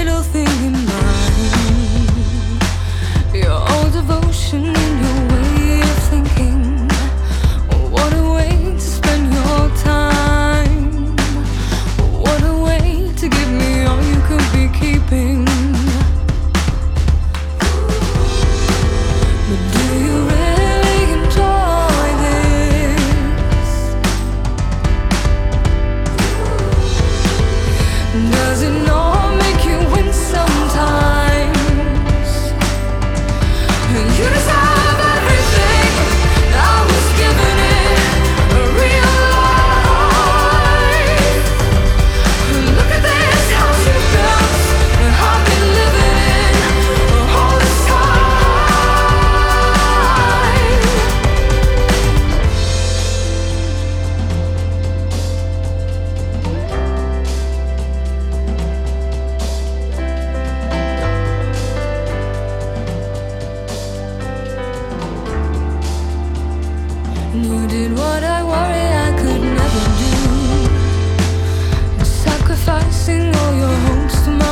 little thing in mind. Your old devotion and your way of thinking. What a way to spend your time. What a way to give me all you could be keeping. But do you really enjoy this? Does it not make you win sometimes? You deserve everything I was given it, a real life. Look at this house you built, and I've been living in all this You did what I worried I could never do, sacrificing all your hopes to my